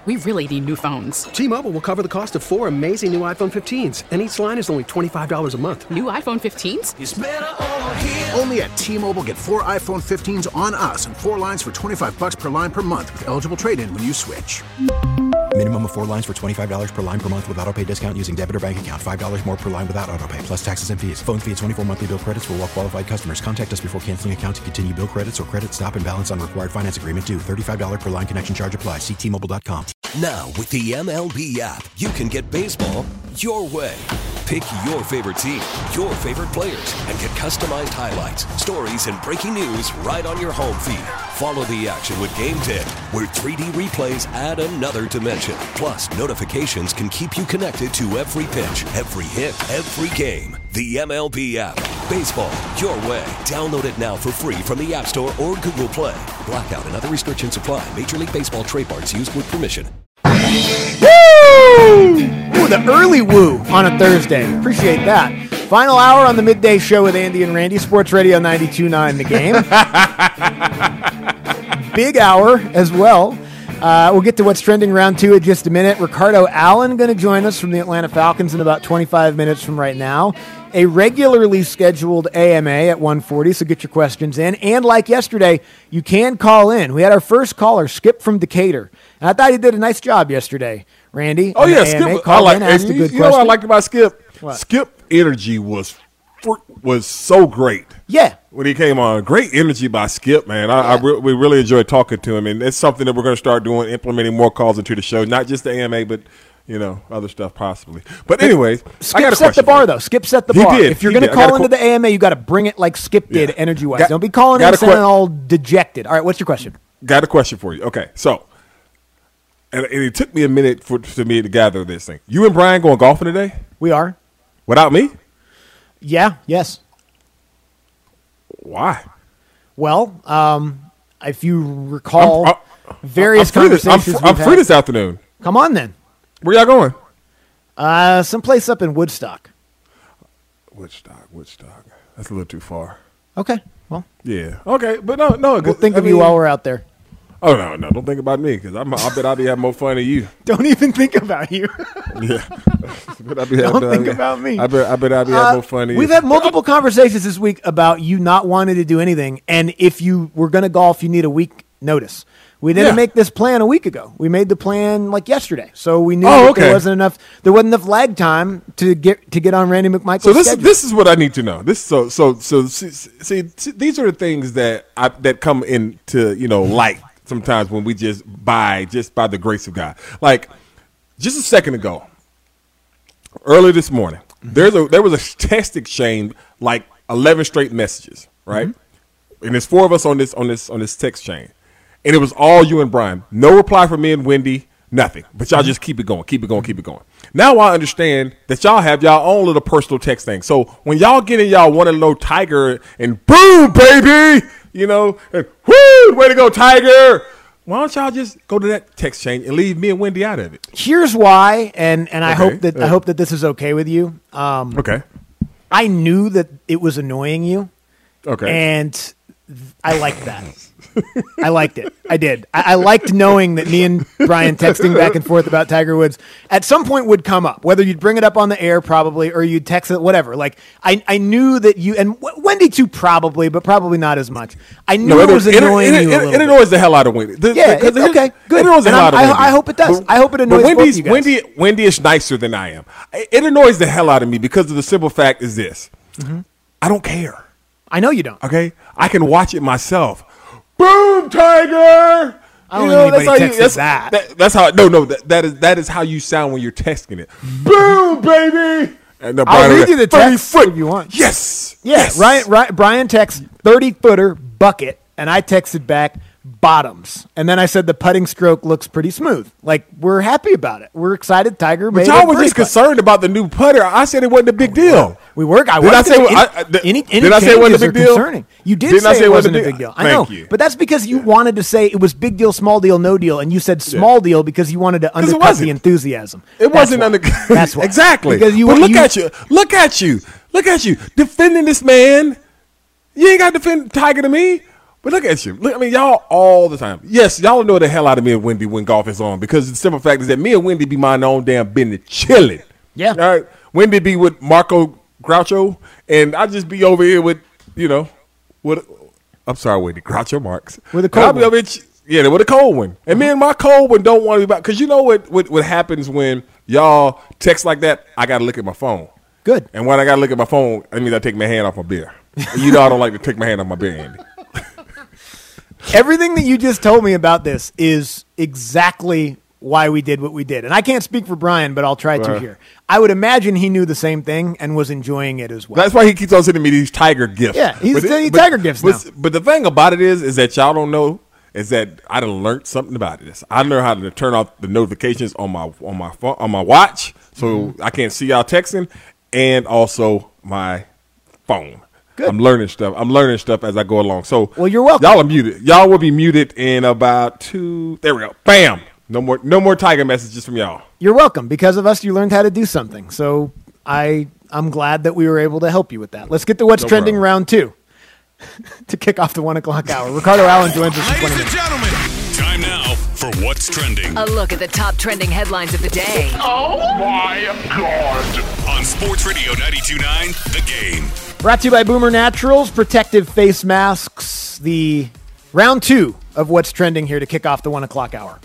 We really need new phones. T-Mobile will cover the cost of 4 amazing new iPhone 15s, and each line is only $25 a month. New iPhone 15s? It's better over here. Only at T-Mobile, get 4 iPhone 15s on us and 4 lines for $25 per line per month with eligible trade-in when you switch. Minimum of 4 lines for $25 per line per month with autopay discount using debit or bank account. $5 more per line without autopay, plus taxes and fees. Phone fee at 24 monthly bill credits for well-qualified customers. Contact us before canceling account to continue bill credits or credit stop and balance on required finance agreement due. $35 per line connection charge applies. See T-Mobile.com. Now, with the MLB app, you can get baseball your way. Pick your favorite team, your favorite players, and get customized highlights, stories, and breaking news right on your home feed. Follow the action with Game Day, where 3D replays add another dimension. Plus, notifications can keep you connected to every pitch, every hit, every game. The MLB app. Baseball your way. Download it now for free from the App Store or Google Play. Blackout and other restrictions apply. Major League Baseball trademarks used with permission. Woo! Ooh, the early woo on a Thursday. Appreciate that. Final hour on the midday show with Andy and Randy. Sports Radio 92.9 The Game. Big hour as well. We'll get to what's trending round 2 in just a minute. Ricardo Allen going to join us from the Atlanta Falcons in about 25 minutes from right now. A regularly scheduled AMA at 1:40, so get your questions in. And like yesterday, you can call in. We had our first caller, Skip from Decatur. And I thought he did a nice job yesterday, Randy. Oh, yeah, Skip. Called in, asked a good question. You know what I liked about Skip? What? Skip energy was so great. Yeah. When he came on, great energy by Skip, man. We really enjoyed talking to him, and it's something that we're going to start doing, implementing more calls into the show, not just the AMA, but other stuff possibly. But anyways, Skip set the bar, though. Skip set the bar. If you're going to call into the AMA, you got to bring it like Skip did, energy-wise. Don't be calling in sounding all dejected. All right, what's your question? Got a question for you. Okay, so, and it took me a minute for me to gather this thing. You and Brian going golfing today? We are. Without me? Yeah. Yes. Why? Well, if you recall, various conversations I'm free this afternoon. Come on, then. Where y'all going? Someplace up in Woodstock. Woodstock. That's a little too far. Okay. Well. Yeah. Okay, but no. We'll think of you while we're out there. Oh, no. Don't think about me, because I bet I'll be having more fun than you. Don't even think about you. Yeah. Don't think about me. I bet I'll be having more fun than you. We've had multiple conversations this week about you not wanting to do anything, and if you were going to golf, you need a week notice. We didn't make this plan a week ago. We made the plan like yesterday, so we knew there wasn't enough lag time to get on Randy McMichael's schedule. This is what I need to know. See, these are the things that come into light sometimes when we just by the grace of God. Like just a second ago, early this morning, there was a text exchange, like 11 straight messages, right? Mm-hmm. And there's 4 of us on this text chain. And it was all you and Brian. No reply from me and Wendy, nothing. But y'all just keep it going. Now I understand that y'all have y'all own little personal text thing. So when y'all get in y'all want to know Tiger and boom, baby, and whoo, way to go, Tiger. Why don't y'all just go to that text chain and leave me and Wendy out of it? Here's why, and I hope that this is okay with you. Okay. I knew that it was annoying you. Okay. And I liked that. I liked it. I did. I liked knowing that me and Brian texting back and forth about Tiger Woods at some point would come up, whether you'd bring it up on the air probably or you'd text it, whatever. Like I knew that you, and Wendy too probably, but probably not as much. I knew it was annoying you a little bit. It annoys the hell out of Wendy. Okay, good. It annoys the hell out of Wendy. I hope it does. I hope it annoys both of you guys. Wendy is nicer than I am. It annoys the hell out of me because of the simple fact is this. Mm-hmm. I don't care. I know you don't. Okay? I can watch it myself. Boom, Tiger! I don't think anybody texts that. That's how. No. That is how you sound when you're texting it. Boom, baby! And I'll read you the text if you want. Yes. Right. Brian texts 30-footer bucket, and I texted back bottoms, and then I said the putting stroke looks pretty smooth. Like we're happy about it. We're excited. Tiger made it. But y'all were just concerned about the new putter. I said it wasn't a big deal. We were. Did I say it wasn't a big deal? Concerning. You did say it wasn't a big deal. I know, but that's because you wanted to say it was big deal, small deal, no deal, and you said small deal because you wanted to undercut the enthusiasm. It wasn't That's why. Exactly. Because look at you defending this man. You ain't got to defend Tiger to me. But look at you. Look, I mean, y'all all the time. Yes, y'all know the hell out of me and Wendy when golf is on because the simple fact is that me and Wendy be minding our own damn business, chilling. Yeah. All right. Wendy be with Marco Groucho, and I just be over here with, I'm sorry, Wendy, Groucho Marx. With a cold one. With a cold one. And me and my cold one don't want to be back. Because you know what happens when y'all text like that? I got to look at my phone. Good. And when I got to look at my phone, that means I take my hand off my beer. And you know I don't like to take my hand off my beer, Andy. Everything that you just told me about this is exactly why we did what we did. And I can't speak for Brian, but I'll try to here. I would imagine he knew the same thing and was enjoying it as well. That's why he keeps on sending me these tiger gifts. Yeah, he's sending Tiger gifts now. But the thing about it is that y'all don't know is that I done learned something about this. I learned how to turn off the notifications on my phone, on my watch, so I can't see y'all texting, and also my phone. Good. I'm learning stuff as I go along. So, well, you're welcome. Y'all are muted. Y'all will be muted in about 2. There we go. Bam. No more tiger messages from y'all. You're welcome. Because of us, you learned how to do something. So I'm glad that we were able to help you with that. Let's get to what's trending round 2 to kick off the 1 o'clock hour. Ricardo Allen joins us in 20 minutes. Ladies and gentlemen, time now for What's Trending. A look at the top trending headlines of the day. Oh my God. On Sports Radio 92.9, The Game. Brought to you by Boomer Naturals, protective face masks. The round 2 of what's trending here to kick off the 1 o'clock hour.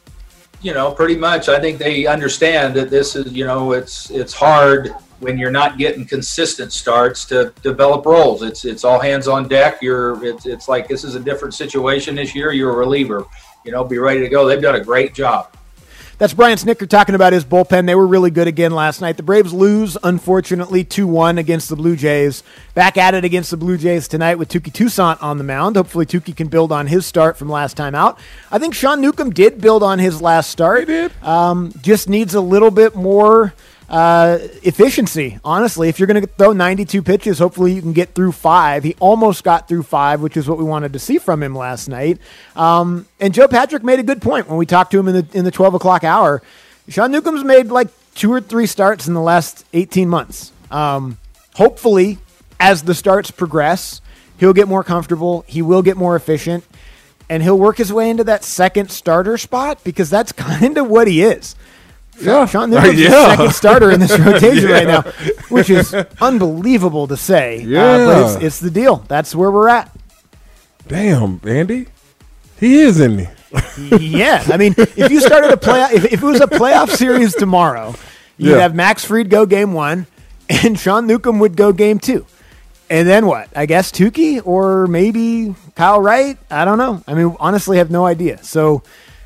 Pretty much. I think they understand that this is, it's hard when you're not getting consistent starts to develop roles. It's all hands on deck. It's like this is a different situation this year. You're a reliever. Be ready to go. They've done a great job. That's Brian Snitker talking about his bullpen. They were really good again last night. The Braves lose, unfortunately, 2-1 against the Blue Jays. Back at it against the Blue Jays tonight with Touki Toussaint on the mound. Hopefully Touki can build on his start from last time out. I think Sean Newcomb did build on his last start. He did. Just needs a little bit more efficiency, honestly. If you're going to throw 92 pitches, hopefully you can get through 5. He almost got through 5, which is what we wanted to see from him last night. And Joe Patrick made a good point when we talked to him in the 12 o'clock hour. Sean Newcomb's made like 2 or 3 starts in the last 18 months. Hopefully, as the starts progress, he'll get more comfortable. He will get more efficient. And he'll work his way into that second starter spot because that's kind of what he is. Yeah. Sean Newcomb's the second starter in this rotation right now, which is unbelievable to say. But it's the deal. That's where we're at. Damn, Andy. He is in me. Yeah. I mean, if you started a playoff, if it was a playoff series tomorrow, you'd have Max Fried go game 1 and Sean Newcomb would go game 2. And then what? I guess Touki or maybe Kyle Wright? I don't know. I mean, honestly, I have no idea. So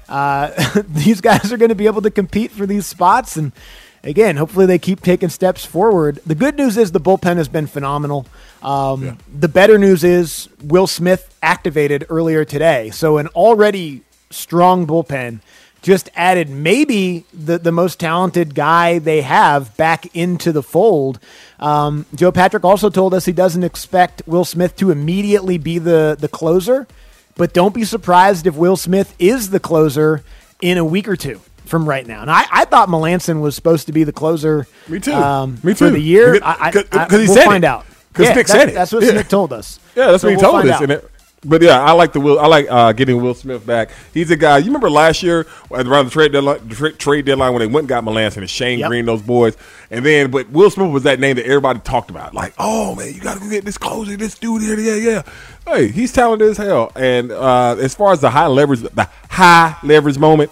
these guys are going to be able to compete for these spots. And again, hopefully they keep taking steps forward. The good news is the bullpen has been phenomenal. The better news is Will Smith activated earlier today. So an already strong bullpen just added maybe the most talented guy they have back into the fold. Joe Patrick also told us he doesn't expect Will Smith to immediately be the closer, but don't be surprised if Will Smith is the closer in a week or two from right now. And I thought Melanson was supposed to be the closer. Me too. For the year. Because we'll find out. Because Nick said it. That's what Nick told us. Yeah, that's what he told us. But yeah, I like getting Will Smith back. He's a guy. You remember last year around the trade deadline when they went and got Melanson and Shane Green, those boys, but Will Smith was that name that everybody talked about. Like, oh man, you got to go get this closer, this dude here, yeah. Hey, he's talented as hell. And as far as the high leverage moment,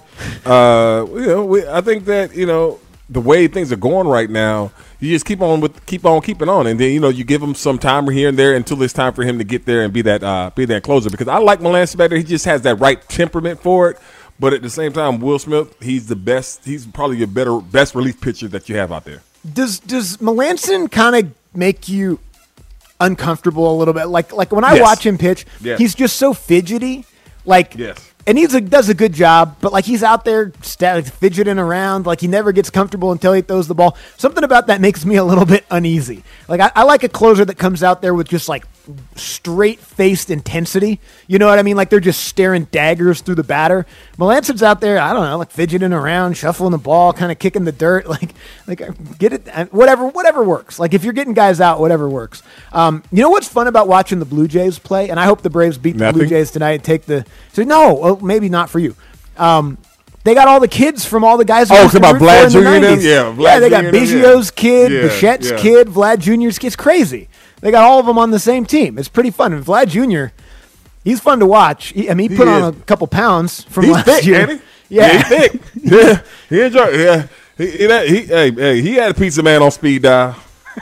I think that the way things are going right now, you just keep on keeping on, and then you give him some time here and there until it's time for him to get there and be that closer. Because I like Melanson better; he just has that right temperament for it. But at the same time, Will Smith, he's the best. He's probably your best relief pitcher that you have out there. Does Melanson kind of make you uncomfortable a little bit? Like when I watch him pitch, he's just so fidgety. And does a good job, but like he's out there fidgeting around, like he never gets comfortable until he throws the ball. Something about that makes me a little bit uneasy. Like I like a closer that comes out there with just like straight-faced intensity. You know what I mean? Like they're just staring daggers through the batter. Melancon's out there, I don't know, like fidgeting around, shuffling the ball, kind of kicking the dirt. Like get it, whatever works. Like if you're getting guys out, whatever works. You know what's fun about watching the Blue Jays play? And I hope the Braves beat the Blue Jays tonight and take the. So no, well, maybe not for you. They got all the kids from all the guys. Oh, it's about Vlad Jr. Yeah, they got Biggio's kid, Bichette's kid, Vlad Jr.'s kid. It's crazy. They got all of them on the same team. It's pretty fun. And Vlad Jr., he's fun to watch. He put on a couple pounds from last year. Ain't he? Yeah, he's thick. Yeah, he enjoyed. Yeah, he had a pizza man on speed dial.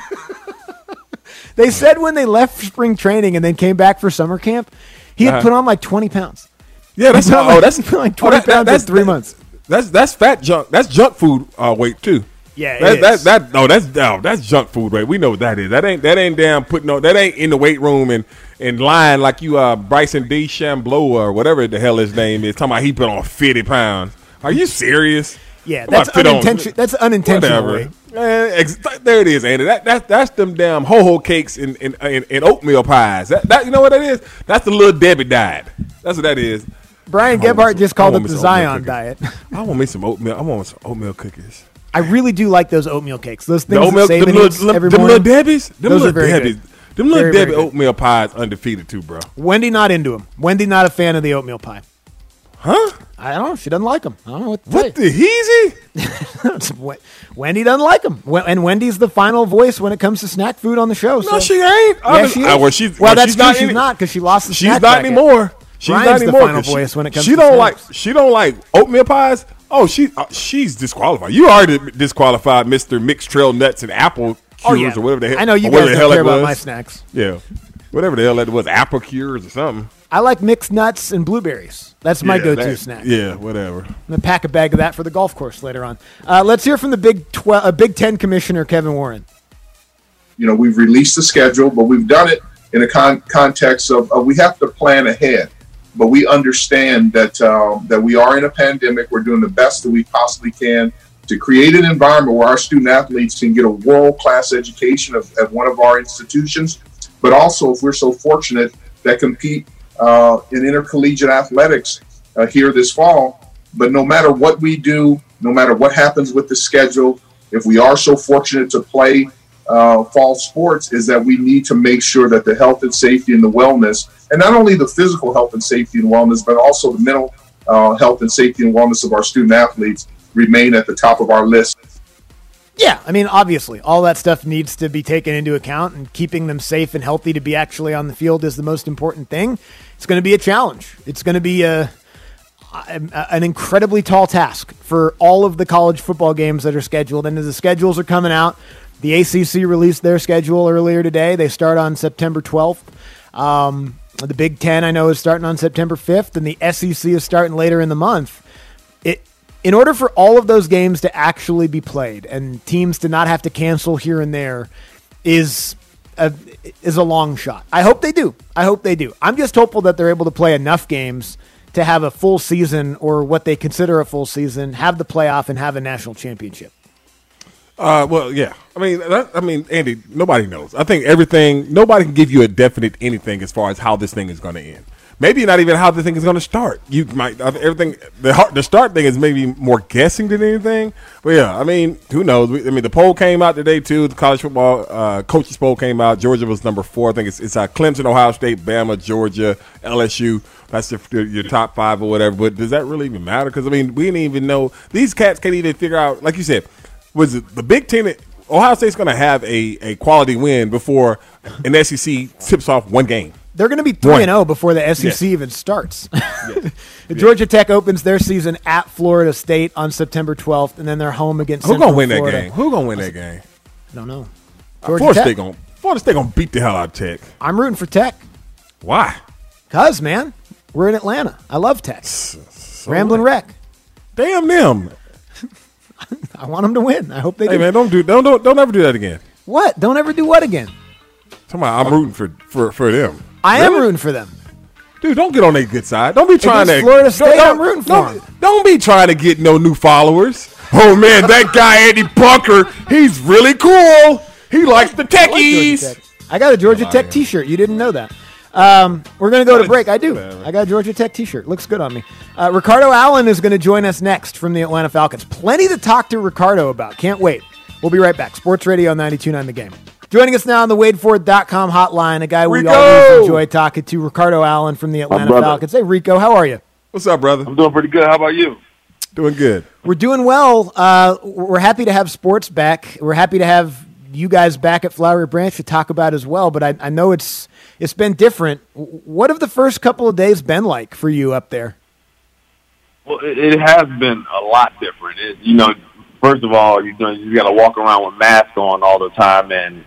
They said when they left spring training and then came back for summer camp, he had put on like 20 pounds. Yeah, that's like 20 pounds in 3 months. That's fat junk. That's junk food weight too. Yeah, that's junk food weight. We know what that is. That ain't damn that ain't in the weight room and lying like you Bryson DeChambeau or whatever the hell his name is. Talking about he put on 50 pounds. Are you serious? Yeah, that's unintentional weight. There it is, Andy. That's them damn ho-ho cakes and oatmeal pies. That you know what that is? That's the Little Debbie diet. That's what that is. Brian Gebhardt just called it the Zion diet. I want me some oatmeal. I want some oatmeal cookies. I really do like those oatmeal cakes. Those things that Saban eats every morning. Them Little Debbies? Those are very good. Them Little Debbie oatmeal pies undefeated too, bro. Wendy not into them. Wendy not a fan of the oatmeal pie. Huh? I don't know. She doesn't like them. I don't know what to What say. the heezy? Wendy doesn't like them. And Wendy's the final voice when it comes to snack food on the show. No, she ain't. Yeah, she is. That's true. She's not because she lost the snack She's not anymore. She's Brian's not anymore. The final voice when it comes to snacks. She don't like oatmeal pies. Oh, she's disqualified. You already disqualified Mr. Mixed Trail Nuts and Apple Cures or whatever the hell. I know you guys don't care about my snacks. Yeah. Whatever the hell that was, Apple Cures or something. I like mixed nuts and blueberries. That's my go-to snack. Yeah, whatever. I'm going to pack a bag of that for the golf course later on. Let's hear from the Big Ten Commissioner, Kevin Warren. You know, we've released the schedule, but we've done it in a context of we have to plan ahead. But we understand that we are in a pandemic. We're doing the best that we possibly can to create an environment where our student athletes can get a world-class education at one of our institutions, but also if we're so fortunate that compete in intercollegiate athletics here this fall. But no matter what we do, no matter what happens with the schedule, if we are so fortunate to play fall sports, is that we need to make sure that the health and safety and the wellness, and not only the physical health and safety and wellness, but also the mental health and safety and wellness of our student athletes remain at the top of our list. Yeah, I mean, obviously, all that stuff needs to be taken into account, and keeping them safe and healthy to be actually on the field is the most important thing. It's going to be a challenge. It's going to be an incredibly tall task for all of the college football games that are scheduled. And as the schedules are coming out, the ACC released their schedule earlier today. They start on September 12th. The Big Ten, I know, is starting on September 5th, and the SEC is starting later in the month. In order for all of those games to actually be played and teams to not have to cancel here and there is a long shot. I hope they do. I'm just hopeful that they're able to play enough games to have a full season, or what they consider a full season, have the playoff, and have a national championship. Well, yeah. I mean, Andy, nobody knows. I think nobody can give you a definite anything as far as how this thing is going to end. Maybe not even how the thing is going to start. You might the start thing is maybe more guessing than anything. But yeah, I mean, who knows? The poll came out today too. The college football coaches poll came out. Georgia was number 4. I think it's Clemson, Ohio State, Bama, Georgia, LSU. That's your top 5 or whatever. But does that really even matter? Because we didn't even know. These cats can't even figure out. Like you said, was it the Big Ten? Ohio State's going to have a quality win before an SEC tips off one game. They're going to be 3-0 before the SEC even starts. Georgia Tech opens their season at Florida State on September 12th, and then they're home against Central Florida. Who's going to win that game? I don't know. Florida State going to beat the hell out of Tech. I'm rooting for Tech. Why? Because, man, we're in Atlanta. I love Tech. Ramblin' Wreck. Damn them. I want them to win. I hope they do. Hey, man, don't ever do that again. What? Don't ever do what again? I'm rooting for them. I am rooting for them. Dude, don't get on their good side. Don't be trying Against to. Florida State, I'm rooting for him. Don't be trying to get no new followers. Oh man, that guy Andy Bunker, he's really cool. He likes the techies. I got a Georgia Tech T-shirt. You didn't know that. We're going to go to break. I do. I got a Georgia Tech T-shirt. Looks good on me. Ricardo Allen is going to join us next from the Atlanta Falcons. Plenty to talk to Ricardo about. Can't wait. We'll be right back. Sports Radio 92.9 The Game. Joining us now on the WadeFord.com hotline, a guy we always enjoy talking to, Ricardo Allen from the Atlanta Falcons. Hey, Rico, how are you? What's up, brother? I'm doing pretty good. How about you? Doing good. We're doing well. We're happy to have sports back. We're happy to have you guys back at Flowery Branch to talk about as well, but I know it's been different. What have the first couple of days been like for you up there? Well, it has been a lot different. First of all, you got to walk around with masks on all the time, and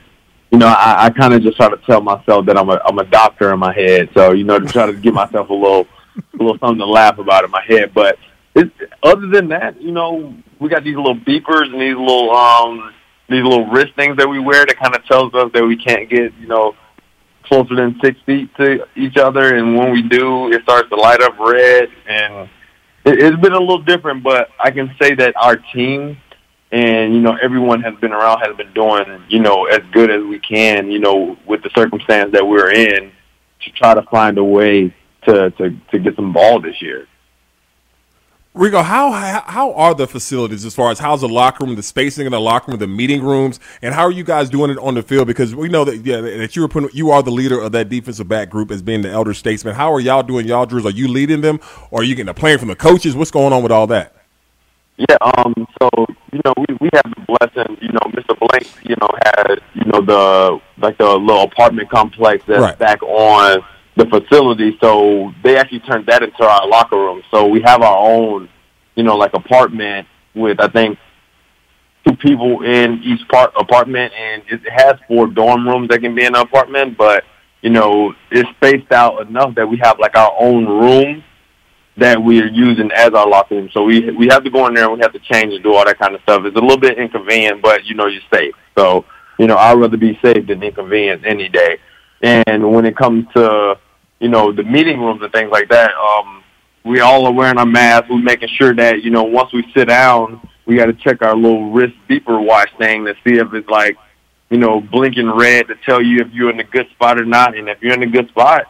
I kind of just try to tell myself that I'm a doctor in my head, so to try to give myself a little something to laugh about in my head. But other than that, we got these little beepers and these little wrist things that we wear that kind of tells us that we can't get closer than 6 feet to each other, and when we do, it starts to light up red, and it's been a little different. But I can say that our team and everyone has been doing as good as we can with the circumstance that we're in to try to find a way to get some ball this year. Rico, how are the facilities as far as how's the locker room, the spacing in the locker room, the meeting rooms, and how are you guys doing it on the field? Because we know that that you are the leader of that defensive back group as being the elder statesman. How are y'all doing y'all drills? Are you leading them, or are you getting a plan from the coaches? What's going on with all that? Yeah, so we have the blessing. Mr. Blank, has the little apartment complex that's back on the facility, so they actually turned that into our locker room. So we have our own, apartment with, I think, 2 people in each apartment, and it has 4 dorm rooms that can be in an apartment, but, it's spaced out enough that we have, our own room that we are using as our locker room. So we have to go in there and we have to change and do all that kind of stuff. It's a little bit inconvenient, but, you're safe. So, I'd rather be safe than inconvenienced any day. And when it comes to the meeting rooms and things like that, we all are wearing our masks. We're making sure that, once we sit down, we got to check our little wrist beeper watch thing to see if it's blinking red to tell you if you're in a good spot or not. And if you're in a good spot,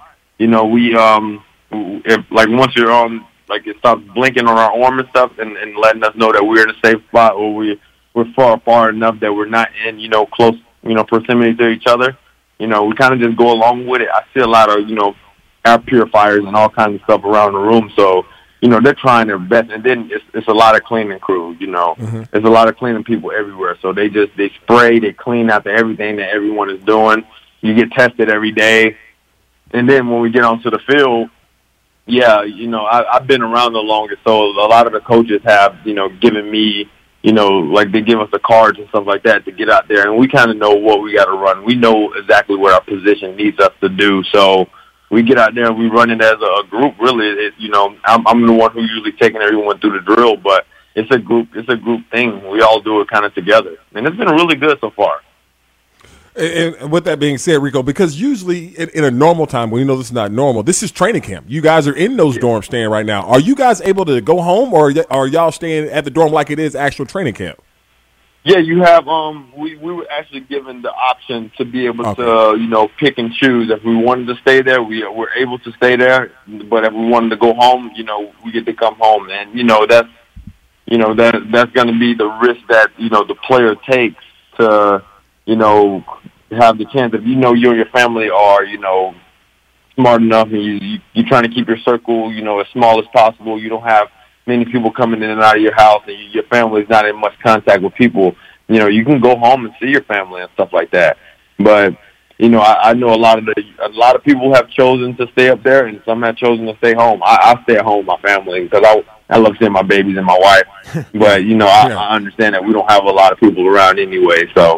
once you're on, it stops blinking on our arm and stuff and letting us know that we're in a safe spot, or we're far enough that we're not in, close, proximity to each other. We kind of just go along with it. I see a lot of, air purifiers and all kinds of stuff around the room. So, they're trying their best. And then it's a lot of cleaning crews, There's a lot of cleaning people everywhere. So they spray, they clean after everything that everyone is doing. You get tested every day. And then when we get onto the field, I've been around the longest. So a lot of the coaches have, given me, they give us the cards and stuff like that to get out there. And we kind of know what we got to run. We know exactly what our position needs us to do. So we get out there and we run it as a group. Really, I'm the one who usually taking everyone through the drill, but it's a group thing. We all do it kind of together. And it's been really good so far. And with that being said, Rico, because usually in a normal time, when this is not normal, this is training camp. You guys are in those dorms staying right now. Are you guys able to go home, or are y'all staying at the dorm like it is actual training camp? Yeah, you have. We were actually given the option to be able to, pick and choose. If we wanted to stay there, we're able to stay there. But if we wanted to go home, we get to come home. And that's going to be the risk that the player takes to have the chance. If you and your family are smart enough, and you're trying to keep your circle as small as possible. You don't have many people coming in and out of your house, and your family's not in much contact with people. You can go home and see your family and stuff like that. But I know a lot of people have chosen to stay up there, and some have chosen to stay home. I stay at home with my family because I love seeing my babies and my wife. But I understand that we don't have a lot of people around anyway. So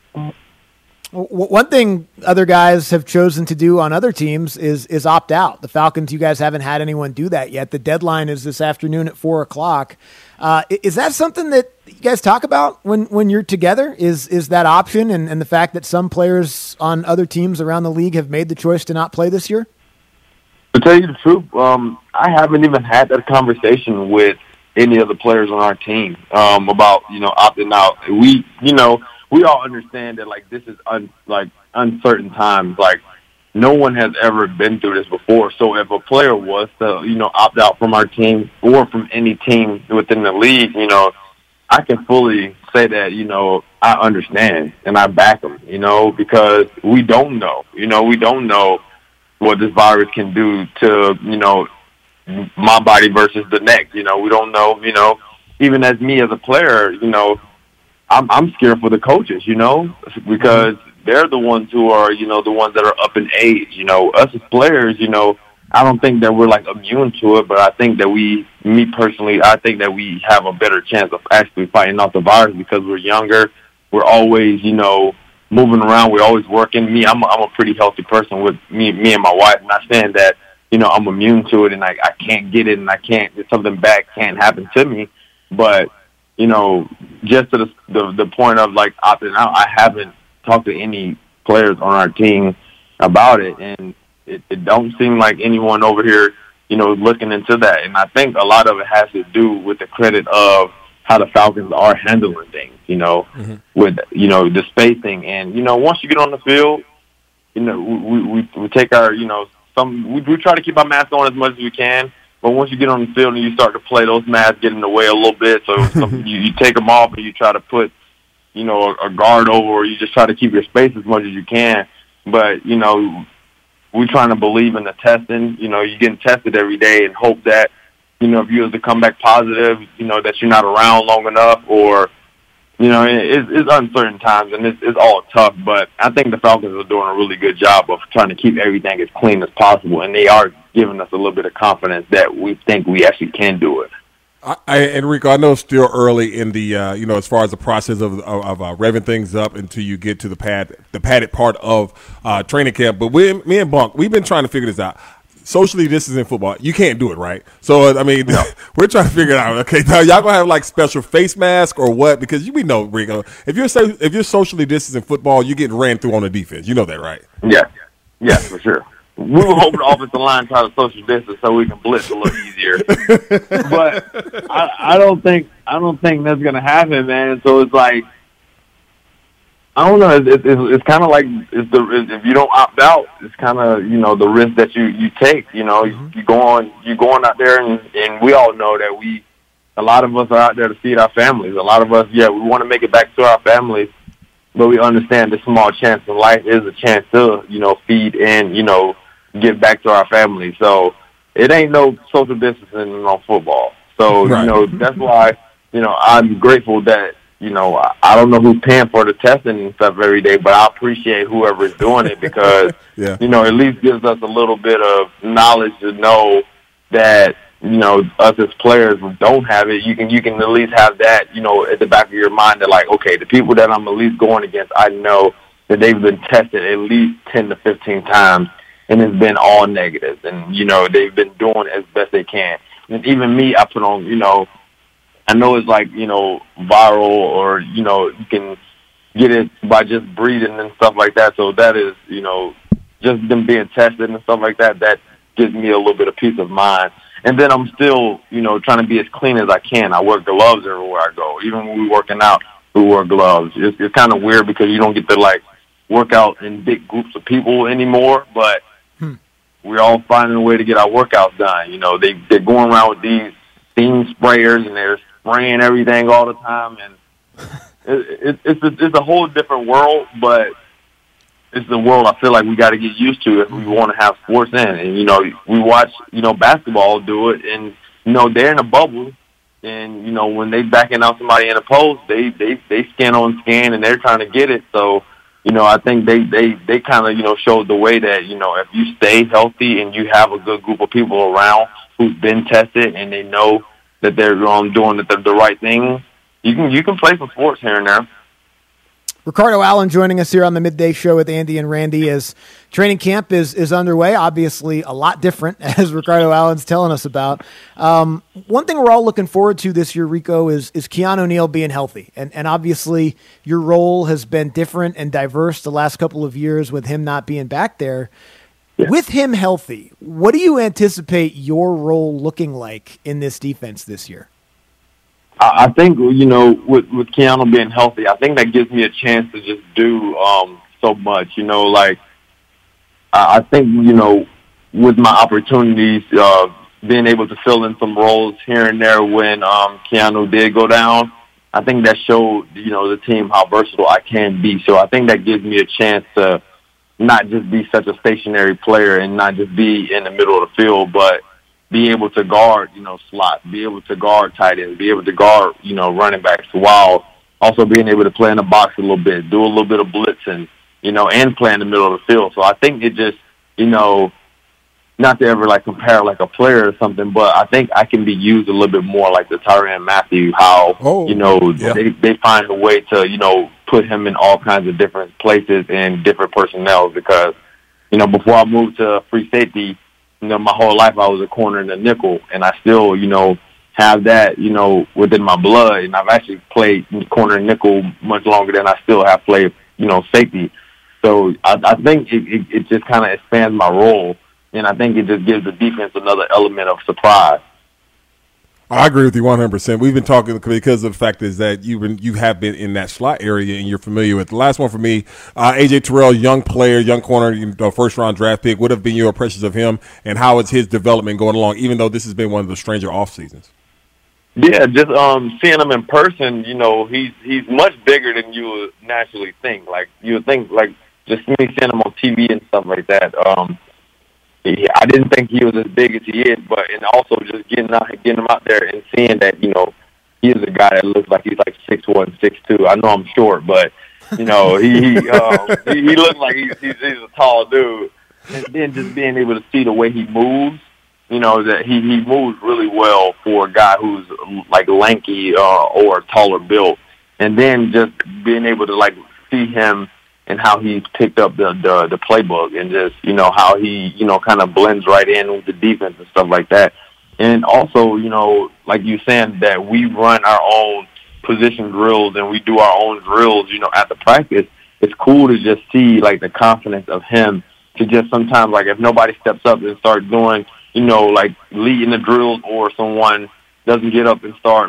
one thing other guys have chosen to do on other teams is opt out. The Falcons, you guys haven't had anyone do that yet. The deadline is this afternoon at 4:00. Is that something that you guys talk about when you're together? Is that option and the fact that some players on other teams around the league have made the choice to not play this year? To tell you the truth, I haven't even had that conversation with any of the players on our team about, opting out. We all understand that, like, this is uncertain times. Like, no one has ever been through this before. So if a player was to, opt out from our team or from any team within the league, I can fully say that, I understand and I back them, because we don't know. We don't know what this virus can do to, my body versus the next. We don't know, even as me as a player, I'm scared for the coaches, because they're the ones who are, the ones that are up in age. Us as players, I don't think that we're like immune to it, but I think that me personally, I think that we have a better chance of actually fighting off the virus because we're younger. We're always, moving around. We're always working. I'm a pretty healthy person with me and my wife. Not saying that, I'm immune to it and I can't get it and something bad can't happen to me. But, just to the point of like opting out, I haven't talked to any players on our team about it. And it don't seem like anyone over here, looking into that. And I think a lot of it has to do with the credit of how the Falcons are handling things, with, the spacing. And, once you get on the field, we take our, we try to keep our mask on as much as we can. But once you get on the field and you start to play, those masks get in the way a little bit. So you take them off and you try to put, a guard over, or you just try to keep your space as much as you can. But, we're trying to believe in the testing. You're getting tested every day and hope that, if you was to come back positive, that you're not around long enough, or, it's uncertain times and it's all tough. But I think the Falcons are doing a really good job of trying to keep everything as clean as possible, and they are giving us a little bit of confidence that we think we actually can do it. Enrico, I know it's still early in the, as far as the process of revving things up until you get to the padded part of training camp. But me and Bunk, we've been trying to figure this out. Socially distancing football, you can't do it, right? So, we're trying to figure it out. Okay, now y'all gonna have like special face mask or what? Because we know, Rico, if you're socially distancing football, you're getting ran through on the defense. You know that, right? Yeah, for sure. We were hoping the offensive line try to social distance so we can blitz a little easier. But I don't think that's gonna happen, man. So it's like, I don't know. It's kind of like if you don't opt out, it's kind of the risk that you take. You going out there and we all know that a lot of us are out there to feed our families. A lot of us, we want to make it back to our families, but we understand the small chance in life is a chance to feed and get back to our families. So it ain't no social distancing on football. So right. That's why I'm grateful that. I don't know who's paying for the testing and stuff every day, but I appreciate whoever's doing it because, at least gives us a little bit of knowledge to know that, us as players who don't have it, you can at least have that, at the back of your mind that like, okay, the people that I'm at least going against, I know that they've been tested at least 10 to 15 times and it's been all negative. And, they've been doing as best they can. And even me, I put on, I know it's like, viral or, you can get it by just breathing and stuff like that. So that is, just them being tested and stuff like that, that gives me a little bit of peace of mind. And then I'm still, trying to be as clean as I can. I wear gloves everywhere I go. Even when we're working out, we wear gloves. It's kind of weird because you don't get to, like, work out in big groups of people anymore, but we're all finding a way to get our workouts done. They're going around with these steam sprayers and they're spraying everything all the time, and it's a whole different world, but it's the world I feel like we got to get used to if we want to have sports in. And we watch basketball do it, and they're in a bubble, and when they backing out somebody in a post, they skin on skin and they're trying to get it. So I think they kind of showed the way that if you stay healthy and you have a good group of people around who's been tested and they know that they're doing the right thing, you can play some sports here and there. Ricardo Allen joining us here on the Midday Show with Andy and Randy as training camp is underway. Obviously, a lot different, as Ricardo Allen's telling us about. One thing we're all looking forward to this year, Rico, is Keanu Neal being healthy. And obviously, your role has been different and diverse the last couple of years with him not being back there. With him healthy, what do you anticipate your role looking like in this defense this year? I think, with Keanu being healthy, I think that gives me a chance to just do so much. I think, with my opportunities, being able to fill in some roles here and there when Keanu did go down, I think that showed, the team how versatile I can be. So I think that gives me a chance to not just be such a stationary player and not just be in the middle of the field, but be able to guard, slot, be able to guard tight ends, be able to guard, running backs, while also being able to play in the box a little bit, do a little bit of blitzing, and play in the middle of the field. So I think it just, not to ever compare a player or something, but I think I can be used a little bit more like the Tyrann Mathieu, how, they find a way to, put him in all kinds of different places and different personnel, because, before I moved to free safety, my whole life I was a corner and a nickel, and I still, have that, within my blood, and I've actually played corner and nickel much longer than I still have played, safety. So I think it just kind of expands my role, and I think it just gives the defense another element of surprise. I agree with you 100%. We've been talking because of the fact is that you have been in that slot area and you're familiar with. The last one for me, AJ Terrell, young player, young corner, first round draft pick. What have been your impressions of him, and how is his development going along? Even though this has been one of the stranger off seasons. Yeah, just seeing him in person, he's much bigger than you would naturally think. You would think, just me seeing him on TV and stuff like that. I didn't think he was as big as he is, and also just getting him out there and seeing that, he is a guy that looks like he's 6'1", 6'2". I know I'm short, but he looks like he's a tall dude. And then just being able to see the way he moves, that he moves really well for a guy who's lanky or taller built. And then just being able to see him and how he's picked up the playbook, and just, how he, kind of blends right in with the defense and stuff like that. And also, like you saying, that we run our own position drills and we do our own drills, at the practice. It's cool to just see, the confidence of him to just sometimes, if nobody steps up and start doing, leading the drills, or someone doesn't get up and start,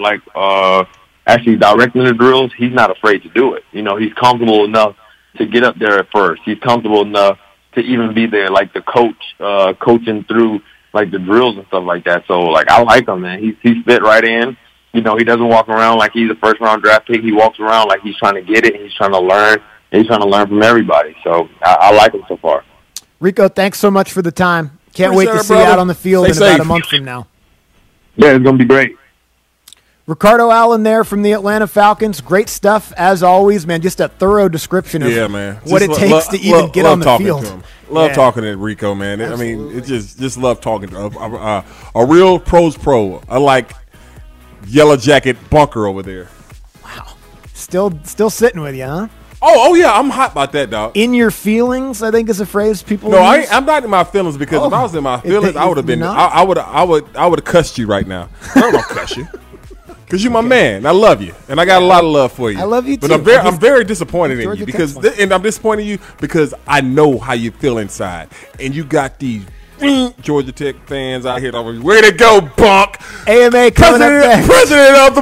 actually directing the drills, he's not afraid to do it. He's comfortable enough to get up there at first. He's comfortable enough to even be there, the coach, coaching through, the drills and stuff like that. So, I like him, man. He's fit right in. He doesn't walk around like he's a first-round draft pick. He walks around like he's trying to get it, and he's trying to learn, and he's trying to learn from everybody. So, I like him so far. Rico, thanks so much for the time. Can't wait to see you out on the field in about a month from now. Yeah, it's going to be great. Ricardo Allen there from the Atlanta Falcons. Great stuff, as always, man. Just a thorough description of what it takes to even get on the field. Love talking to Rico, man. Absolutely. I mean, it just love talking to a real pros pro. I like Yellow Jacket Bunker over there. Wow. Still sitting with you, huh? Oh yeah, I'm hot about that, dog. In your feelings, I think is a phrase people No, use. I'm not in my feelings, because if I was in my feelings, I would have been. I would have cussed you right now. I don't cuss you. Because you're my man. I love you, and I got a lot of love for you. I love you too. But I'm very disappointed in you, and I'm disappointed in you because I know how you feel inside, and you got these Georgia Tech fans out here. Way to go, Bunk! AMA coming up next. President of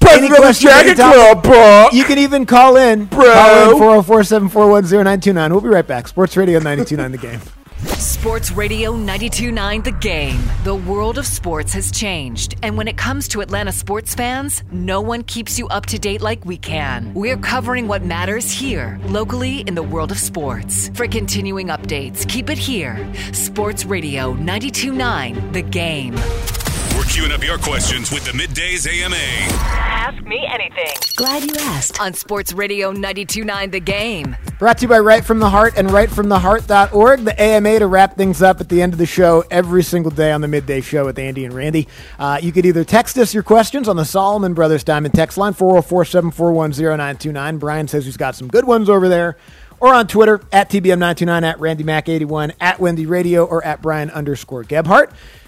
the Jacket Club, Bunk. You can even call in. Bro. Call in 404-741-0929. We'll be right back. Sports Radio 92.9 The Game. Sports Radio 92.9 The Game. The world of sports has changed, and when it comes to Atlanta sports fans, no one keeps you up to date like we can. We're covering what matters here, locally in the world of sports. For continuing updates, keep it here. Sports Radio 92.9 The Game. We're queuing up your questions with the Middays AMA. Ask me anything. Glad you asked. On Sports Radio 92.9 The Game. Brought to you by Right From The Heart and rightfromtheheart.org, the AMA, to wrap things up at the end of the show every single day on the Midday Show with Andy and Randy. You could either text us your questions on the Solomon Brothers Diamond text line, 404-741-0929. Brian says he's got some good ones over there. Or on Twitter, at TBM929, at RandyMac81, at Wendy Radio, or at Brian_Gebhart.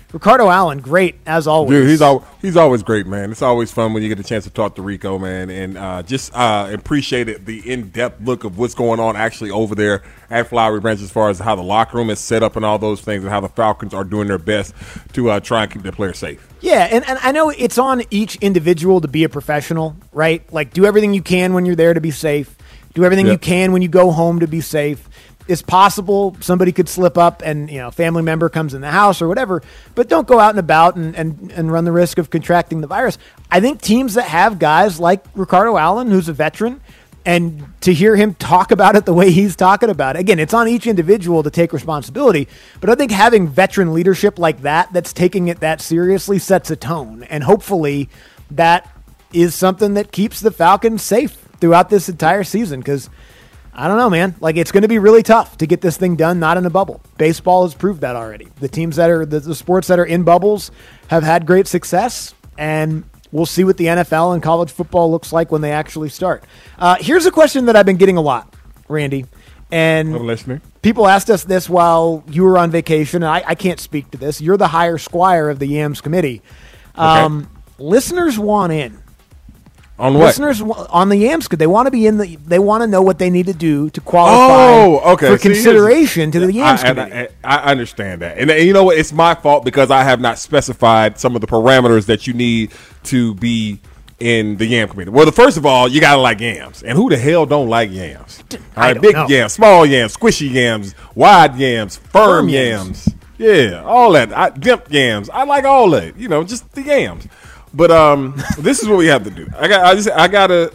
Ricardo Allen, great as always. Dude, he's always great, man. It's always fun when you get a chance to talk to Rico, man, and just appreciated the in-depth look of what's going on actually over there at Flowery Branch as far as how the locker room is set up and all those things, and how the Falcons are doing their best to try and keep their players safe. Yeah, and I know it's on each individual to be a professional, right? Like, do everything you can when you're there to be safe. Do everything you can when you go home to be safe. It's possible somebody could slip up and, a family member comes in the house or whatever, but don't go out and about and run the risk of contracting the virus. I think teams that have guys like Ricardo Allen, who's a veteran, and to hear him talk about it the way he's talking about it, again, it's on each individual to take responsibility, but I think having veteran leadership like that's taking it that seriously sets a tone, and hopefully that is something that keeps the Falcons safe throughout this entire season, because I don't know, man. Like, it's going to be really tough to get this thing done, not in a bubble. Baseball has proved that already. The teams that are the sports that are in bubbles have had great success, and we'll see what the NFL and college football looks like when they actually start. Here's a question that I've been getting a lot, Randy, and I'm listening. People asked us this while you were on vacation, and I can't speak to this. You're the higher squire of the Yams committee. Okay. Listeners want in. On what? Listeners on the Yams, they want to be in they want to know what they need to do to qualify for consideration to the Yams committee. I understand that. And you know what? It's my fault because I have not specified some of the parameters that you need to be in the Yam committee. Well, first of all, you got to like yams. And who the hell don't like yams? All right, big yams, small yams, squishy yams, wide yams, firm yams. Yeah, all that. Dimp yams. I like all that. Just the yams. But this is what we have to do. I gotta,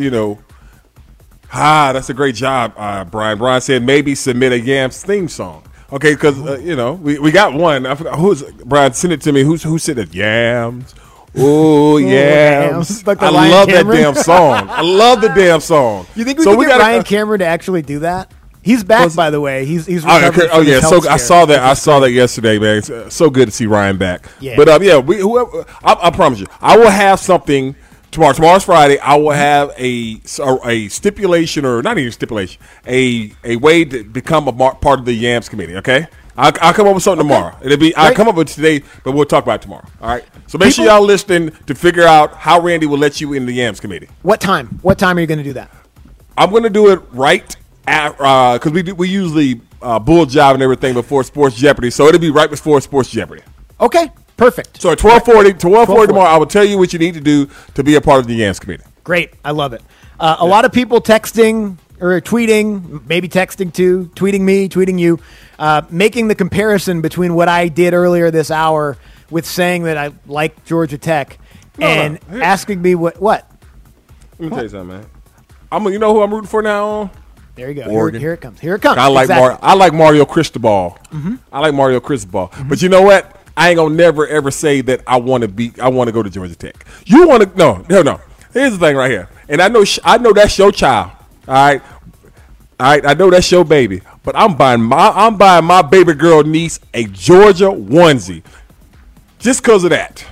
that's a great job, Brian. Brian said maybe submit a Yams theme song. Okay, because we got one. I forgot who's Brian. Send it to me. Who said it? Yams. Oh, yams. Like I love that damn song. I love the damn song. You think we can get Ryan Cameron to actually do that? He's back, by the way. He's recovered from his health I saw that. I saw that yesterday, man. It's so good to see Ryan back. Yeah. But I promise you, I will have something tomorrow. Tomorrow's Friday. I will have a stipulation, or not even stipulation, a way to become a part of the Yams committee. Okay. I'll come up with something tomorrow. I'll come up with it today, but we'll talk about it tomorrow. All right. So make sure y'all listening to figure out how Randy will let you in the Yams committee. What time? What time are you going to do that? I'm going to do it right because we usually bull jive and everything before Sports Jeopardy, so it'll be right before Sports Jeopardy. Okay, perfect. So at 12:40 tomorrow, I will tell you what you need to do to be a part of the Yams committee. Great, I love it. A lot of people texting or tweeting, maybe texting too, tweeting me, tweeting you, making the comparison between what I did earlier this hour with saying that I like Georgia Tech and asking me what. Let me tell you something, man. You know who I'm rooting for now? There you go. Oregon. Here it comes. Here it comes. I like Mario Cristobal. Mm-hmm. I like Mario Cristobal. Mm-hmm. But you know what? I ain't gonna never ever say that I want to go to Georgia Tech. You want to? No. Here's the thing right here. And I know that's your child. All right. I know that's your baby. But I'm buying my baby girl niece a Georgia onesie, just because of that.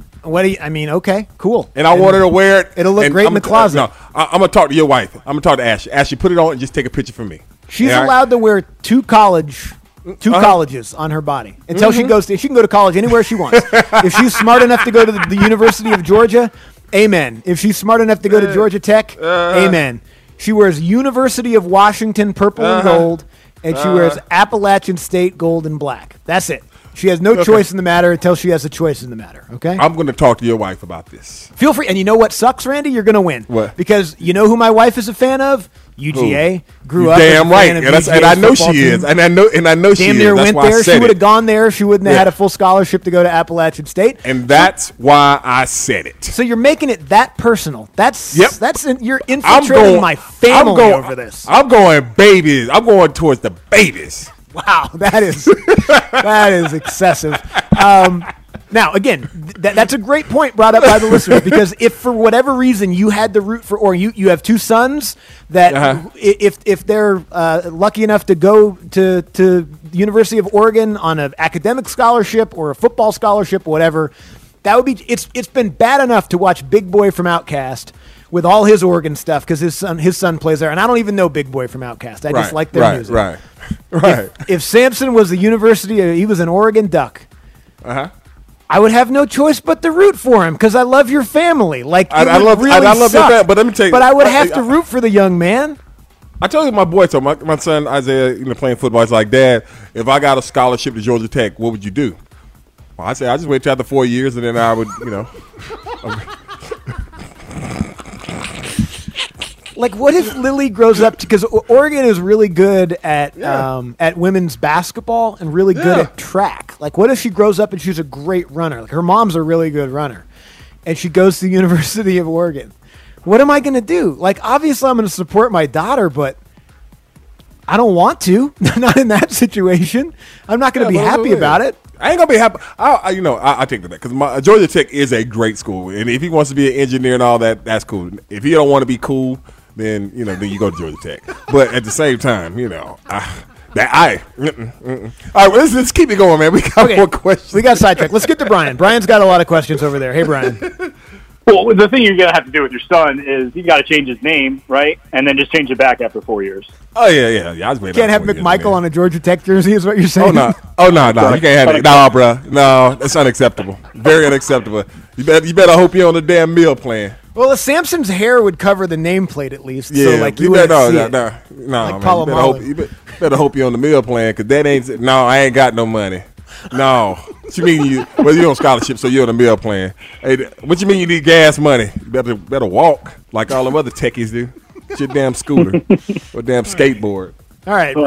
Okay, cool. And I want her to wear it. It'll look great in the closet. I'm going to talk to your wife. I'm going to talk to Ashley. Ashley, put it on and just take a picture for me. She's allowed to wear two colleges on her body until she can go to college anywhere she wants. If she's smart enough to go to the University of Georgia, amen. If she's smart enough to go to Georgia Tech, amen. She wears University of Washington purple and gold, and she wears Appalachian State gold and black. That's it. She has no choice in the matter until she has a choice in the matter, okay? I'm going to talk to your wife about this. Feel free. And you know what sucks, Randy? You're going to win. What? Because you know who my wife is a fan of? UGA. Grew up damn as a right. fan of And I know she is. And I know she is. Damn near went there. She would have gone there. She wouldn't have had a full scholarship to go to Appalachian State. And that's why I said it. So you're making it that personal. You're infiltrating my family over this. I'm going babies. I'm going towards the babies. Wow, that is excessive. Now, again, that's a great point brought up by the listeners, because if for whatever reason you had to root for, or you have two sons that if they're lucky enough to go to the University of Oregon on an academic scholarship or a football scholarship or whatever, that would be it's been bad enough to watch Big Boy from Outkast with all his Oregon stuff because his son plays there, and I don't even know Big Boy from Outkast. I just like their music. Right. If Samson was he was an Oregon Duck. I would have no choice but to root for him because I love your family. Like I love your family, but let me tell you. But I would have to root for the young man. I told you my boy, so my son Isaiah, playing football. He's like, Dad, if I got a scholarship to Georgia Tech, what would you do? Well, I said, I just wait till after 4 years, and then I would, Like, what if Lily grows up because Oregon is really good at women's basketball and really good at track. Like, what if she grows up and she's a great runner? Like, her mom's a really good runner, and she goes to the University of Oregon. What am I going to do? Like, obviously, I'm going to support my daughter, but I don't want to. Not in that situation. I'm not going to be happy about it. I ain't gonna be happy. I take that back because Georgia Tech is a great school, and if he wants to be an engineer and all that, that's cool. If he don't want to be cool, then then you go to Georgia Tech. But at the same time, all right, let's keep it going, man. We got more questions. We got sidetracked. Let's get to Brian. Brian's got a lot of questions over there. Hey, Brian. Well, the thing you're going to have to do with your son is he's got to change his name, right? And then just change it back after 4 years. Oh, yeah. I was can't have McMichael on a Georgia Tech jersey is what you're saying? Oh, no. You can't have it. No, bro. No, that's unacceptable. Very unacceptable. You better hope you're on the damn meal plan. Well, if Samson's hair would cover the nameplate at least. Yeah, so, like, you wouldn't see it. No, like man. You better hope you're on the meal plan because that ain't – no, I ain't got no money. No. What you mean you're on scholarship, so you're on a meal plan? Hey, what you mean you need gas money? You better walk like all them other techies do. Get your damn scooter or damn skateboard. All right.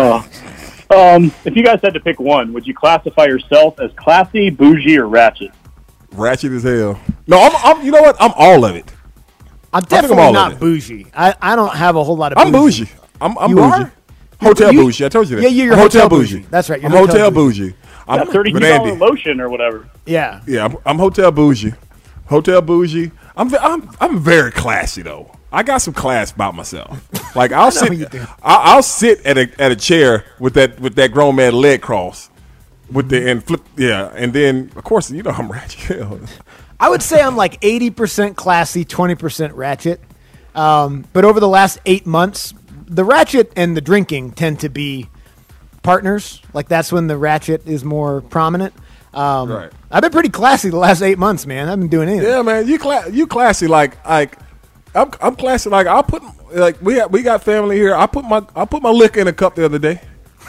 If you guys had to pick one, would you classify yourself as classy, bougie, or ratchet? Ratchet as hell. No, I'm you know what? I'm all of it. I'm definitely not bougie. I don't have a whole lot of bougie. I'm bougie. I'm you bougie. Are? Hotel bougie. I told you that. Yeah, you're hotel bougie. That's right. I'm hotel bougie. I'm $32 lotion or whatever. Yeah. Yeah, I'm hotel bougie. Hotel bougie. I'm very classy though. I got some class about myself. Like I'll sit at a chair with that grown man leg cross and flip and then of course I'm ratchet. I would say I'm like 80% classy, 20% ratchet. But over the last 8 months, the ratchet and the drinking tend to be partners. Like that's when the ratchet is more prominent. Right. I've been pretty classy the last 8 months, man. I haven't been doing anything. Yeah, man. You classy like I'm classy like I'll put like we got family here. I put my liquor in a cup the other day.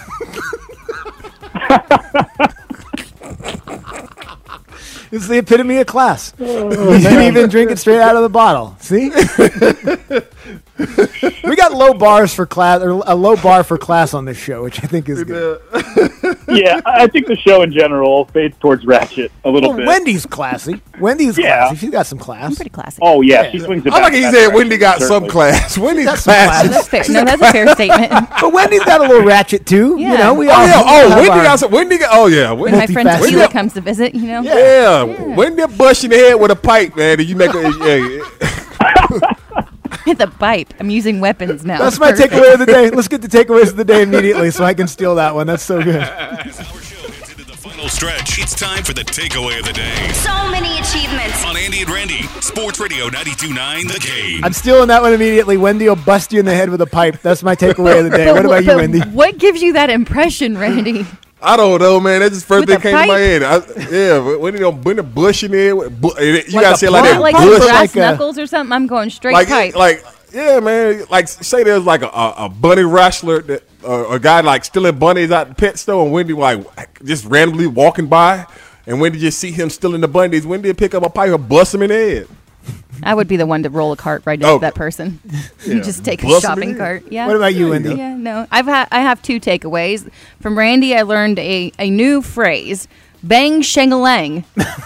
It's the epitome of class. You didn't even drink it straight out of the bottle. See? We got low bars for class, or a low bar for class on this show, which I think is good. Yeah, I think the show in general fades towards ratchet a little bit. Wendy's classy. Classy. She's got some class. I'm pretty classy. Oh, yeah. She swings it I back. like he said Wendy got some class. Wendy's classy. That's fair. No, that's a fair statement. But Wendy's got a little ratchet, too. Yeah. You know, we Wendy got some. Wendy got. Oh, yeah. When my friend Tequila comes to visit, Yeah. Wendy bust you in the head with a pipe, man. And you make the pipe. I'm using weapons now. That's my takeaway of the day. Let's get the takeaways of the day immediately so I can steal that one. That's so good. Final stretch. It's time for the takeaway of the day. So many achievements. On Andy and Randy, Sports Radio 92.9 The Game. I'm stealing that one immediately. Wendy will bust you in the head with a pipe. That's my takeaway of the day. What about you, Wendy? What gives you that impression, Randy? I don't know, man. That's just first thing came to my head. When they bush in there, you gotta say it like that. Like brass knuckles or something. I'm going straight pipe. Yeah, man. Like say there's like a bunny wrestler that a guy like stealing bunnies out the pet store, and Wendy like just randomly walking by, and Wendy just see him stealing the bunnies. Wendy would pick up a pipe and bust him in the head. I would be the one to roll a cart right into that person. Yeah. Just take a shopping cart. Yeah. What about you, Wendy? Yeah, no. I have two takeaways. From Randy, I learned a new phrase. Bang shangalang.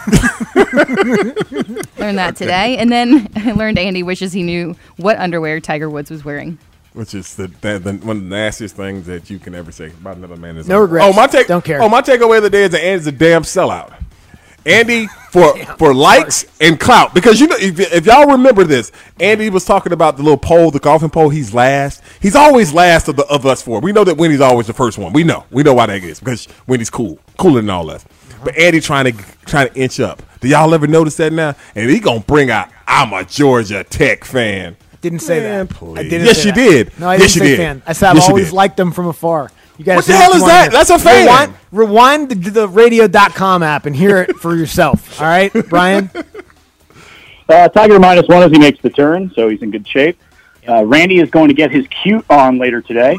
Learned that today. And then I learned Andy wishes he knew what underwear Tiger Woods was wearing. Which is the one of the nastiest things that you can ever say about another man. No regrets. Don't care. My takeaway of the day is that Andy's a damn sellout. Andy for likes and clout, because if y'all remember this, Andy was talking about the little pole, the golfing pole. He's last. He's always last of us four. We know that Wendy's always the first one. We know why that is, because Wendy's cooler than all us. But Andy trying to inch up. Do y'all ever notice that now? And he gonna bring out, I'm a Georgia Tech fan. Didn't say Man, that. please. I didn't yes, say you that. did. No, I didn't say did. fan. I said I've always liked them from afar. You guys What the hell is that? That's a fan. Rewind the radio.com app and hear it for yourself. All right, Brian? Tiger -1 as he makes the turn, so he's in good shape. Randy is going to get his cute on later today.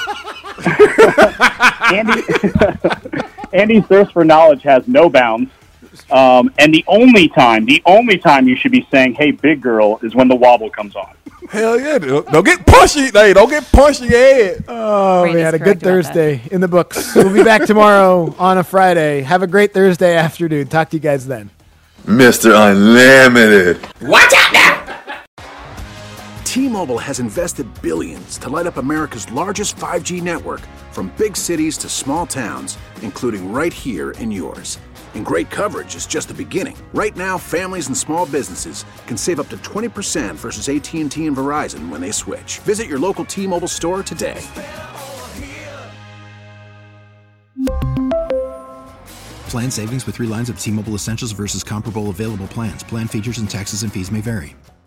Andy's thirst for knowledge has no bounds. And the only time you should be saying, "Hey, big girl," is when the wobble comes on. Hell yeah. Don't get pushy. Hey, don't get pushy in your head. Oh, Randy's we had a good correct about Thursday in the books. We'll be back tomorrow on a Friday. Have a great Thursday afternoon. Talk to you guys then. Mr. Unlimited. Watch out now! T-Mobile has invested billions to light up America's largest 5G network, from big cities to small towns, including right here in yours. And great coverage is just the beginning. Right now, families and small businesses can save up to 20% versus AT&T and Verizon when they switch. Visit your local T-Mobile store today. Plan savings with 3 lines of T-Mobile Essentials versus comparable available plans. Plan features and taxes and fees may vary.